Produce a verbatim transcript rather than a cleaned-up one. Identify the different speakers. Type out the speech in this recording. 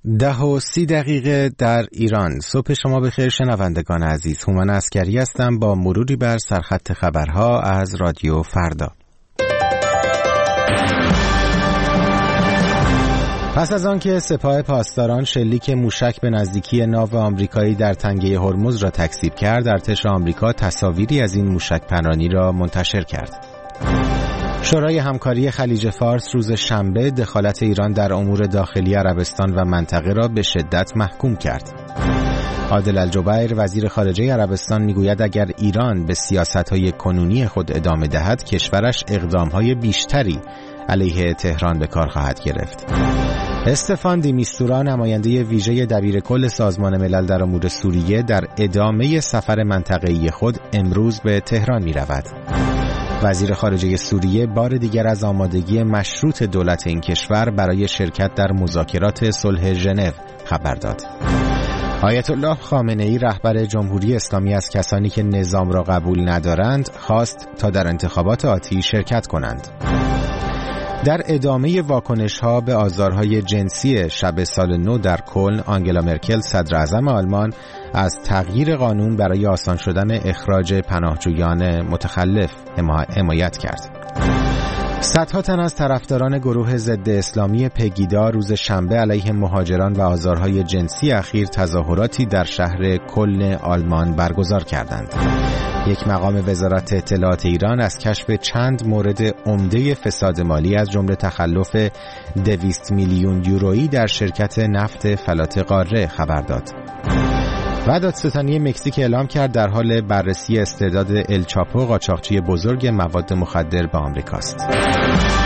Speaker 1: ده و سی دقیقه در ایران. صبح شما بخیر شنوندگان عزیز. هومن عسکری هستم با مروری بر سرخط خبرها از رادیو فردا. پس از آن که سپاه پاسداران شلیک موشک به نزدیکی ناو آمریکایی در تنگه هرمز را تکذیب کرد، ارتش آمریکا تصاویری از این موشک پنانی را منتشر کرد. شورای همکاری خلیج فارس روز شنبه دخالت ایران در امور داخلی عربستان و منطقه را به شدت محکوم کرد. عادل الجبیر وزیر خارجه عربستان میگوید اگر ایران به سیاست‌های کنونی خود ادامه دهد، کشورش اقدام‌های بیشتری علیه تهران به کار خواهد گرفت. استفان دی میستورا نماینده ویژه دبیرکل سازمان ملل در امور سوریه در ادامه سفر منطقه‌ای خود امروز به تهران می‌رود. وزیر خارجه سوریه بار دیگر از آمادگی مشروط دولت این کشور برای شرکت در مذاکرات صلح ژنو خبر داد. آیت الله خامنه‌ای رهبر جمهوری اسلامی از کسانی که نظام را قبول ندارند خواست تا در انتخابات آتی شرکت کنند. در ادامه واکنش‌ها به آزارهای جنسی شب سال نو در کلن، آنگلا مرکل صدر اعظم آلمان از تغییر قانون برای آسان شدن اخراج پناهجویان متخلف حمایت کرد. صدها تن از طرفداران گروه ضد اسلامی پگیدا روز شنبه علیه مهاجران و آزارهای جنسی اخیر تظاهراتی در شهر کلن آلمان برگزار کردند. یک مقام وزارت اطلاعات ایران از کشف چند مورد عمده فساد مالی از جمله تخلف دویست میلیون یورویی در شرکت نفت فلات قاره خبر داد. و دادستانی مکزیک اعلام کرد در حال بررسی استعداد الچاپو قاچاقچی بزرگ مواد مخدر به آمریکاست.